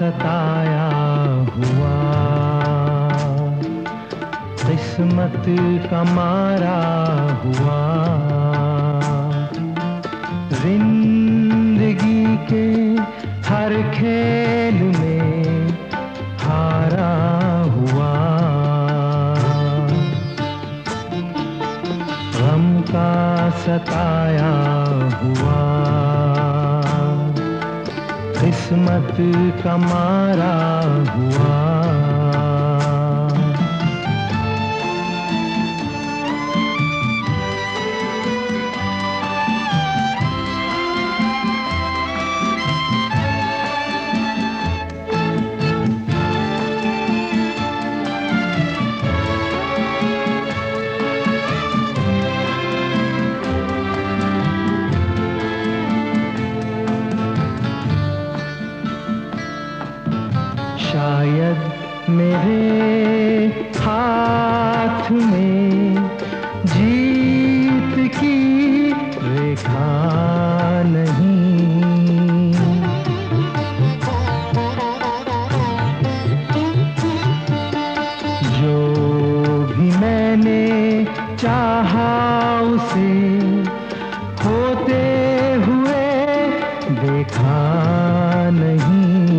सताया हुआ, किस्मत का मारा हुआ, जिंदगी के हर खेल में हारा हुआ, गम का सताया हुआ, किस्मत का मारा हुआ। शायद मेरे हाथ में जीत की रेखा नहीं, जो भी मैंने चाहा उसे होते हुए देखा नहीं,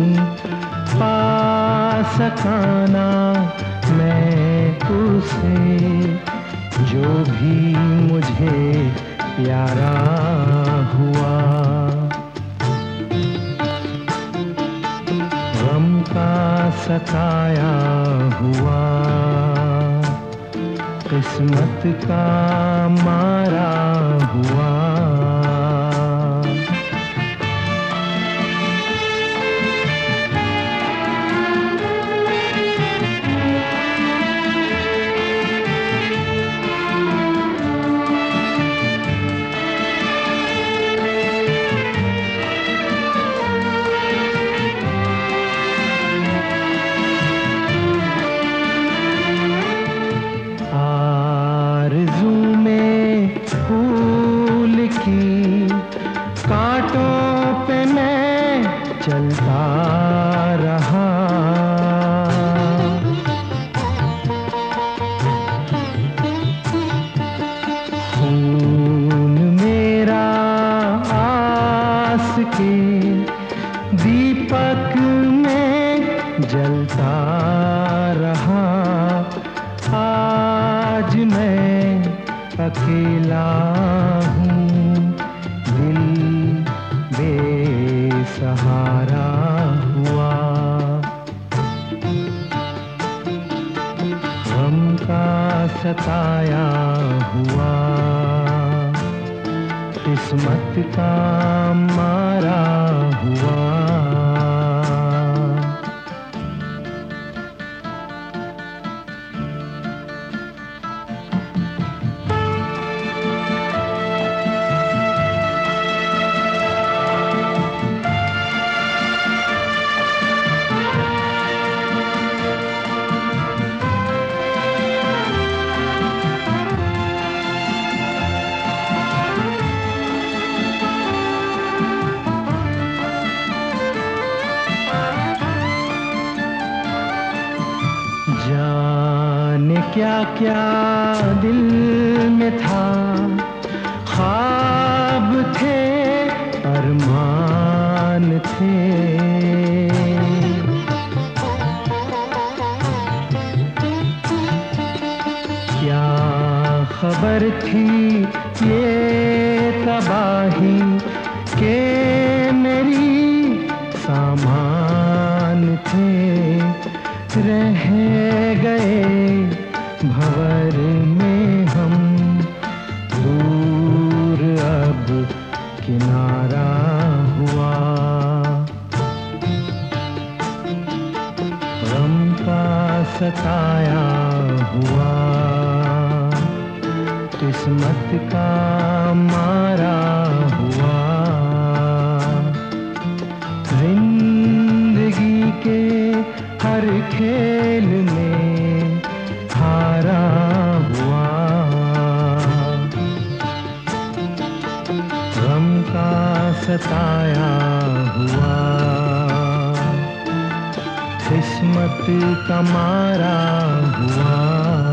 सकाना मैं उसे जो भी मुझे प्यारा हुआ, गम का सताया हुआ, किस्मत का मारा हुआ। फूल की कांटों पे मैं चलता रहा, खून मेरा आस के दीपक में जलता रहा, आज मैं अकेला हूँ, दिल बेसहारा हुआ, गम का सताया हुआ, किस्मत का मारा हुआ। जाने क्या क्या दिल में था, ख्वाब थे अरमान थे, क्या खबर थी ये तबाही के मेरी सामान थे, रह गए भंवर में हम, दूर अब किनारा हुआ, गम का सताया हुआ, किस्मत का मारा हुआ, जिंदगी के हर खेल में हारा हुआ, गम का सताया हुआ, का मारा हुआ।